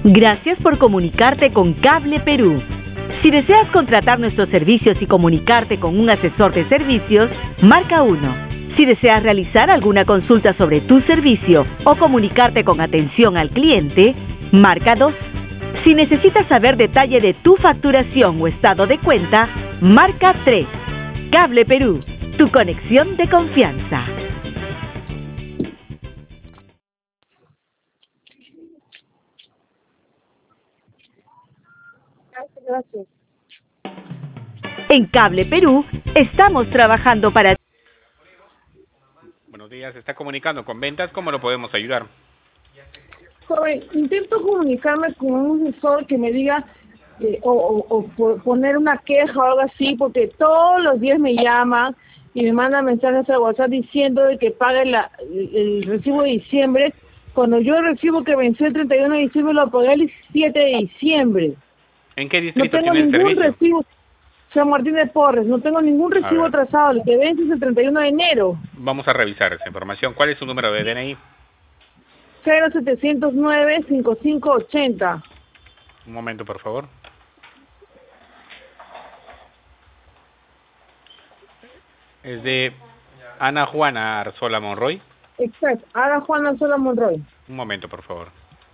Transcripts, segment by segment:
Gracias por comunicarte con Cable Perú. Si deseas contratar nuestros servicios y comunicarte con un asesor de servicios, marca 1. Si deseas realizar alguna consulta sobre tu servicio o comunicarte con atención al cliente, marca 2. Si necesitas saber detalle de tu facturación o estado de cuenta, marca 3. Cable Perú, tu conexión de confianza. Gracias. En Cable Perú, estamos trabajando para ti. Buenos días, se está comunicando con ventas, ¿cómo lo podemos ayudar? Joven, intento comunicarme con un asesor que me diga poner una queja o algo así, porque todos los días me llaman y me mandan mensajes a WhatsApp diciendo de que pague el recibo de diciembre, cuando yo recibo que venció el 31 de diciembre, lo pagué el 7 de diciembre. ¿En qué No distrito tengo tiene el ningún servicio? recibo, San Martín de Porres, no tengo ningún recibo atrasado, el que vence es el 31 de enero. Vamos a revisar esa información. ¿Cuál es su número de DNI? 0709-5580. Un momento, por favor. Es de Ana Juana Arzola Monroy. Exacto, Ana Juana Sola Monroy. Un momento, por favor.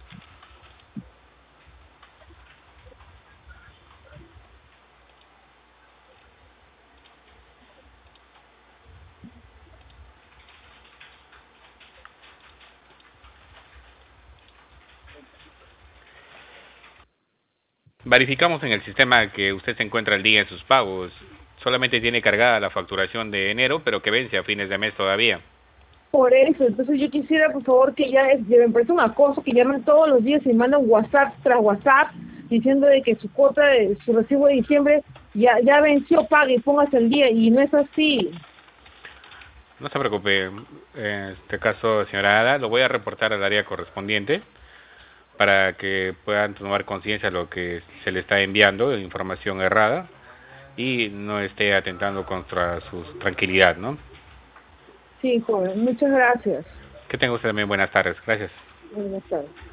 Verificamos en el sistema que usted se encuentra al día en sus pagos. Solamente tiene cargada la facturación de enero, pero que vence a fines de mes todavía. Por eso, entonces yo quisiera, por favor, que me parece un acoso, que llamen todos los días y mandan WhatsApp tras WhatsApp diciendo de que su cuota de su recibo de diciembre ya venció, pague y póngase al día, y no es así. No se preocupe, en este caso, señora Ada, lo voy a reportar al área correspondiente para que puedan tomar conciencia de lo que se le está enviando, de información errada, y no esté atentando contra su tranquilidad, ¿no? Sí, joven, muchas gracias. Que tenga usted también buenas tardes. Gracias. Buenas tardes.